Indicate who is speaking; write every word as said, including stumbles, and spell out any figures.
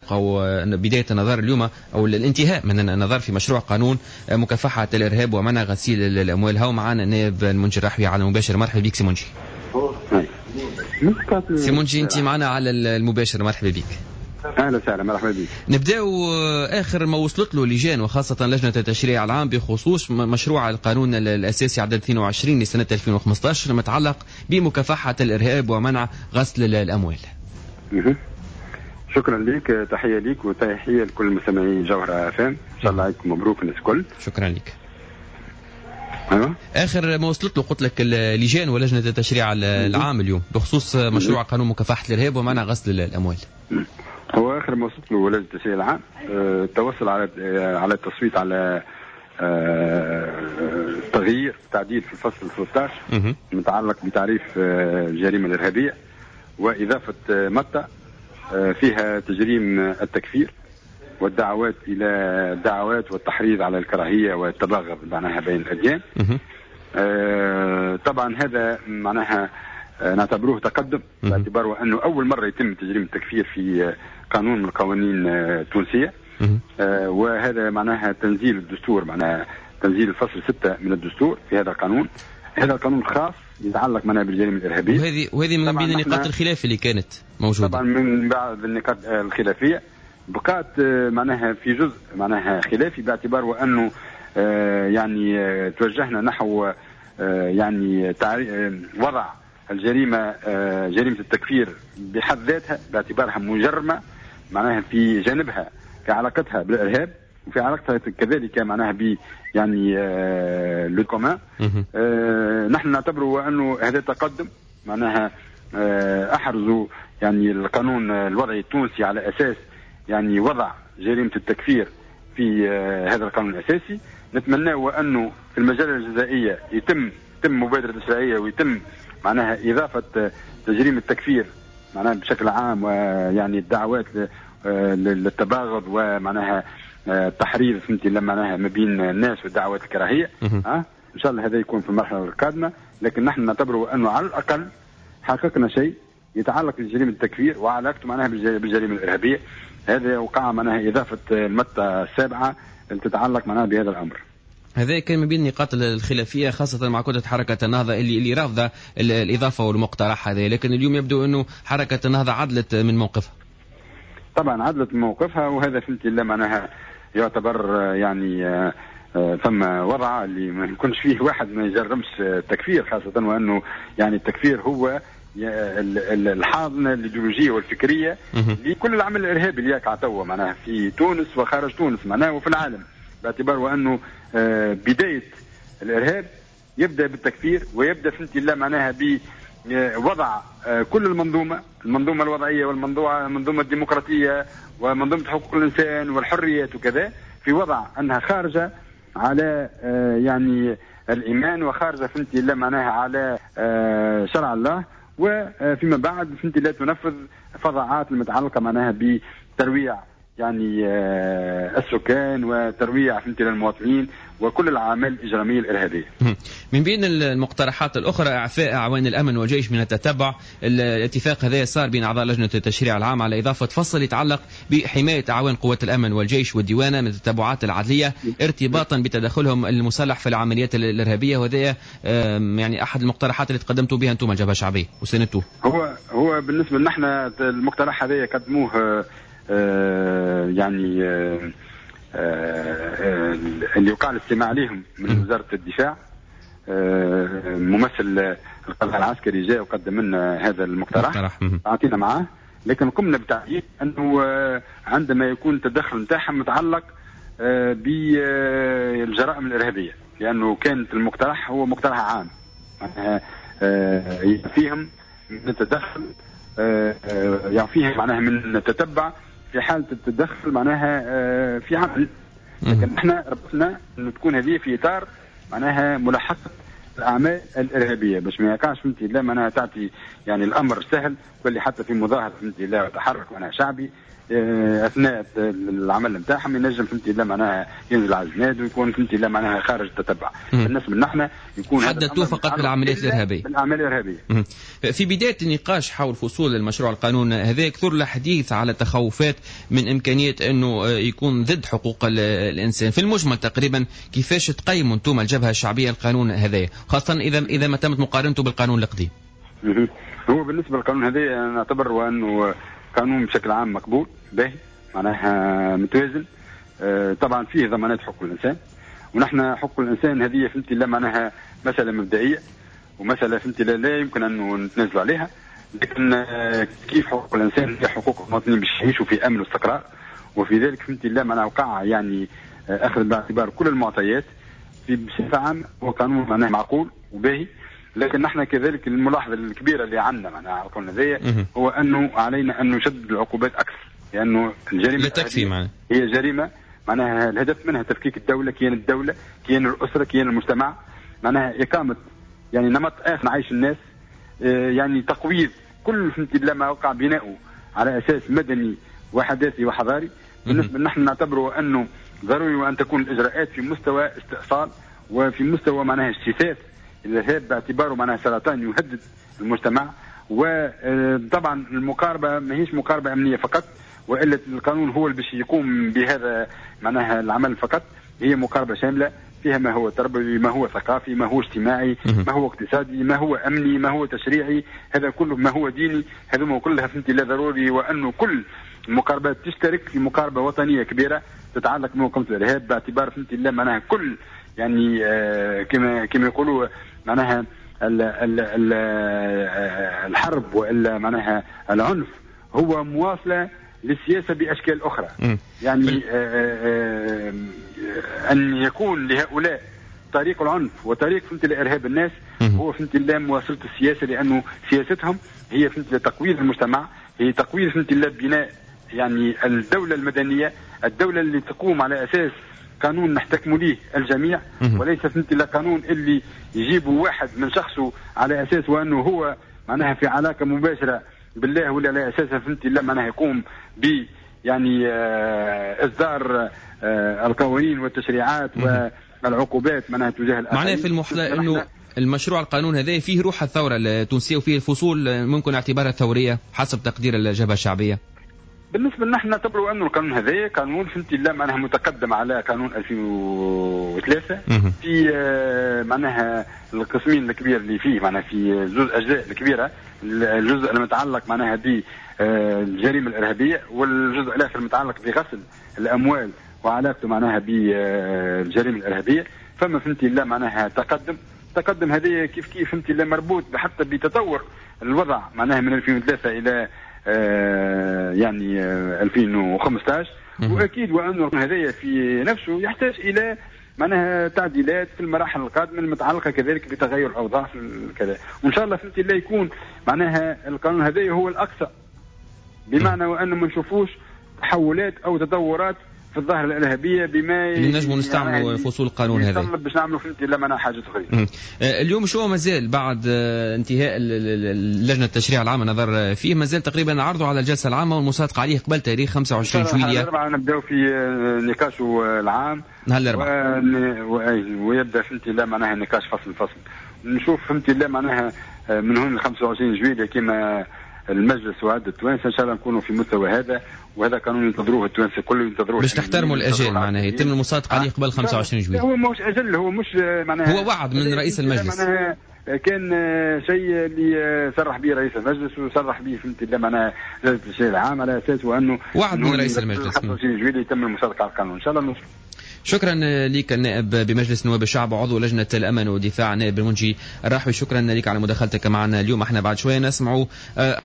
Speaker 1: أو بداية النظر اليوم أو الانتهاء من النظر في مشروع قانون مكافحة الإرهاب ومنع غسيل الأموال. هاو معنا النائب المنجي الرحوي على المباشر. مرحبا بك سي منجي. سي منجي أنت معنا على المباشر، مرحبا بك.
Speaker 2: اهلا وسهلا، مرحبا بك.
Speaker 1: نبداو اخر ما وصلت له لجان وخاصه لجنه التشريع العام بخصوص مشروع القانون الاساسي عدد اثنين وعشرين لسنه ألفين وخمسة عشر المتعلق بمكافحه الارهاب ومنع غسل الاموال.
Speaker 2: شكرا لك، تحيه لك وتحيه لكل مستمعي جوهره اف ام. ان شاء الله عليكم مبروك الناس الكل.
Speaker 1: شكرا لك.
Speaker 2: أيوة.
Speaker 1: اخر ما وصلت له قلت لك اللجان ولجنه التشريع العام اليوم بخصوص مشروع قانون مكافحه الارهاب ومنع غسل الاموال.
Speaker 2: هو اخر ما وصلت له لجنه التشريع العام أه توصل على أه على التصويت على أه تغيير تعديل في الفصل ثلاثة عشر المتعلق بتعريف أه الجريمه الارهابيه واضافه أه متى أه فيها تجريم التكفير والدعوات الى الدعوات والتحريض على الكراهيه والتباغض معناها بين الاديان. أه طبعا هذا معناها نعتبروه تقدم باعتباره أنه أول مرة يتم تجريم التكفير في قانون من القوانين التونسية. آه وهذا معناها تنزيل الدستور، معناها تنزيل الفصل ستة من الدستور في هذا القانون. هذا القانون خاص يتعلق معناها بالجريمة الإرهابية،
Speaker 1: وهذه وهذه من بين النقاط الخلاف اللي كانت موجودة.
Speaker 2: طبعا من بعض النقاط الخلافية بقات معناها في جزء معناها خلافي باعتباره أنه آه يعني آه توجهنا نحو آه يعني وضع الجريمة آه جريمة التكفير بحد ذاتها باعتبارها مجرمة معناها في جانبها في علاقتها بالإرهاب وفي علاقتها كذلك معناها ب يعني آه للكومان. آه نحن نعتبره أنه هذا تقدم معناها آه أحرزوا يعني القانون الوضعي التونسي على أساس يعني وضع جريمة التكفير في آه هذا القانون الأساسي. نتمنى أنه في المجال الجزائية يتم يتم مبادرة تشريعية ويتم معناها إضافة تجريم التكفير معناها بشكل عام، ويعني الدعوات للتباغض ومعناها التحريض فهمتي لما معناها ما بين الناس ودعوات الكراهية. ها إن شاء الله هذا يكون في المرحلة القادمة، لكن نحن نعتبره أنه على الأقل حققنا شيء يتعلق بجريمة التكفير وعلاقته معناها بالجريمة الإرهابية. هذا وقع معناها إضافة المادة السابعة اللي تتعلق معناها بهذا الأمر.
Speaker 1: هذا كان من بين النقاط الخلافية خاصة مع كتلة حركة النهضة اللي اللي رافضة الإضافة والمقترح هذا، لكن اليوم يبدو أنه حركة النهضة عدلت من موقفها.
Speaker 2: طبعا عدلت من موقفها، وهذا فهمت الله معناها يعتبر يعني ثم وضع اللي ما يكونش فيه واحد ما يجرمش التكفير، خاصة وأنه يعني التكفير هو الحاضنة الإيديولوجية والفكرية لكل العمل الإرهابي اللي يقع توا معناها في تونس وخارج تونس معناها وفي العالم، باعتبار أنه بداية الإرهاب يبدأ بالتكفير ويبدأ فهمت الله معناها بوضع كل المنظومة المنظومة الوضعية والمنظومة المنظومة الديمقراطية ومنظومة حقوق الإنسان والحريات وكذا في وضع أنها خارجة على يعني الإيمان وخارجة فهمت الله معناها على شرع الله، وفيما بعد فهمت الله تنفذ فظاعات المتعلقة معناها بترويع يعني السكان وترويع فهمت للمواطنين وكل الأعمال الإجرامية الإرهابية.
Speaker 1: من بين المقترحات الأخرى إعفاء أعوان الأمن والجيش من التتبع. الاتفاق هذا صار بين أعضاء لجنة التشريع العام على إضافة فصل يتعلق بحماية أعوان قوات الأمن والجيش والديوانة من التتبعات العدلية ارتباطا بتدخلهم المسلح في العمليات الإرهابية، وهذا يعني أحد المقترحات اللي تقدمتوا بها أنتم الجبهة الشعبية وسندتوه.
Speaker 2: هو هو بالنسبة لنا المقترح هذا قدموه آه يعني آه آه اللي وقع الاستماع عليهم من وزارة الدفاع. آه ممثل القضاء العسكري جاء وقدم لنا هذا المقترح أعطينا معاه، لكن قمنا بتعيين أنه آه عندما يكون التدخل نتاعهم متعلق آه بالجرائم الإرهابية، لأنه كانت المقترح هو مقترح عام آه آه فيهم من التدخل آه آه يعفيهم معناها من التتبع في حالة التدخل معناها في عمل، لكن احنا ربطنا انه تكون هذه في اطار معناها ملاحقة الاعمال الارهابية باش ما يقعش فهمتي لا معناها تعطي يعني الامر سهل واللي حتى في مظاهرة فهمتي لا تحرك معناها شعبي اثناء العمل نتاعهم ينجم فهمتي لا معناها ينزل على الجناد ويكون فهمتي لا معناها خارج التتبع. بالنسبه لنا احنا يكون
Speaker 1: حددتوه فقط بالعمليات الارهابيه.
Speaker 2: بالعمليات الارهابيه.
Speaker 1: في بدايه النقاش حول فصول المشروع القانون هذا كثر الحديث على تخوفات من امكانيه انه يكون ضد حقوق الانسان. في المجمل تقريبا كيفاش تقيموا انتم الجبهه الشعبيه القانون هذا، خاصه اذا اذا ما تمت مقارنته بالقانون القديم؟
Speaker 2: هو بالنسبه للقانون هذا نعتبر انه قانون بشكل عام مقبول باهي معناها متوازن. آه طبعا فيه ضمانات حقوق الانسان، ونحن حقوق الانسان هذه فهمتي لا معناها مساله مبدئيه ومساله فهمتي لا, لا يمكن ان نتنازلوا عليها، لكن آه كيف حقوق الانسان هي حقوق المواطنين باش يعيشوا في امن واستقرار، وفي ذلك فهمتي لا معناها وقع يعني آه اخذ باعتبار كل المعطيات في بصفه عامه. هو قانون معناه معقول وباهي، لكن نحن كذلك الملاحظه الكبيره اللي عندنا معناها على القانون هذايا هو انه علينا ان نشدد العقوبات اكثر، لانه الجريمه
Speaker 1: لا تكفي معنا.
Speaker 2: هي جريمه معناها الهدف منها تفكيك الدوله، كيان الدوله، كيان الاسره، كيان المجتمع، معناها اقامه يعني نمط اخر عيش الناس، يعني تقويض كل فهمتي ما وقع بناؤه على اساس مدني وحداثي وحضاري. بالنسبه نحن نعتبره انه ضروري وان تكون الاجراءات في مستوى استئصال وفي مستوى معناها اجتثاث الارهاب باعتباره معناها سرطان يهدد المجتمع. وطبعا المقاربه ما هيش مقاربه امنيه فقط، والا القانون هو اللي باش يقوم بهذا معناها العمل فقط، هي مقاربه شامله فيها ما هو تربوي، ما هو ثقافي، ما هو اجتماعي، ما هو اقتصادي، ما هو امني، ما هو تشريعي، هذا كله ما هو ديني، هذوما كلها فهمتي لا ضروري وانه كل المقاربات تشترك في مقاربه وطنيه كبيره تتعلق بمقاومه الارهاب باعتبار فهمتي لا معناها كل يعني آه كما كما يقولوا معناها ال ال ال الحرب والا معناها العنف هو مواصله للسياسه باشكال اخرى. م. يعني آآ آآ ان يكون لهؤلاء طريق العنف وطريق فهمت الارهاب الناس م. هو فهمت الله مواصله السياسه، لانه سياستهم هي فهمت تقويض المجتمع، هي تقويض فهمت الله بناء يعني الدوله المدنيه، الدوله اللي تقوم على اساس قانون نحتكم ليه الجميع، وليس فهمت الله قانون اللي يجيبوا واحد من شخصه على اساس وانه هو معناها في علاقه مباشره بالله، ولا على اساس فهمت الله معناها يقوم ب يعني آه اصدار آه القوانين والتشريعات والعقوبات معناها تجاه الاخرين.
Speaker 1: معناها في المحلى انه المشروع القانون هذا فيه روح الثوره التونسيه وفيه الفصول ممكن اعتبارها ثوريه حسب تقدير الجبهه الشعبيه.
Speaker 2: بالنسبه لنا احنا نعتبروا انه القانون هذا قانون فهمتي الله معناها متقدم على قانون ألفين وثلاثة في آه معناها القسمين الكبير اللي فيه معناها في زوج اجزاء الكبيره، الجزء المتعلق معناها بالجريمه الارهابيه والجزء الاخر المتعلق بغسل الاموال وعلاقته معناها بالجريمه الارهابيه. فما فهمتي الله معناها تقدم تقدم هذه كيف كيف فهمتي الله مربوط حتى بتطور الوضع معناها من ألفين وثلاثة الى آه يعني آه ألفين وخمسة عشر، واكيد وانه هذايا في نفسه يحتاج الى معناها تعديلات في المراحل القادمه المتعلقه كذلك بتغير الاوضاع في كذا، وان شاء الله فهمتي الله يكون معناها القانون هذايا هو الاقصى، بمعنى وانه ما نشوفوش تحولات او تطورات في الظاهره الارهابيه بما
Speaker 1: اللي نجموا نستعملوا يعني فصول القانون هذا
Speaker 2: باش نعملوا فهمتي لا معناها حاجه اخرى.
Speaker 1: اليوم شو مازال بعد انتهاء لجنه التشريع العام نظر فيه مازال تقريبا عرضه على الجلسه العامه والمصادقه عليه قبل تاريخ خمسة وعشرين جويلية.
Speaker 2: الاربعاء نبداو في نقاشه العام
Speaker 1: نهار الاربعاء
Speaker 2: و... ويبدا فهمتي لا معناها نقاش فصل فصل، نشوف فهمتي لا معناها من هون ل خمسة وعشرين جويلية كما المجلس وعد التوانسه ان شاء الله نكونوا في مستوى هذا، وهذا قانون ينتظروه التوانسه كله ينتظروه
Speaker 1: باش تحترموا الاجال معناها يتم المصادقه عليه قبل خمسة وعشرين جويلية.
Speaker 2: هو مش اجل، هو مش معناها
Speaker 1: هو وعد من رئيس المجلس،
Speaker 2: معناها كان شيء اللي صرح به رئيس المجلس وصرح به فهمت الله معناها لجنه التشريع العام على اساس وانه
Speaker 1: وعد من رئيس المجلس
Speaker 2: خمسة وعشرين جويلية يتم المصادقه على القانون ان شاء الله نوصل.
Speaker 1: شكرا لك النائب بمجلس نواب الشعب وعضو لجنة الأمن والدفاع نائب المنجي الراحوي، شكرا لك على مداخلتك معنا اليوم. احنا بعد شوية نسمعوا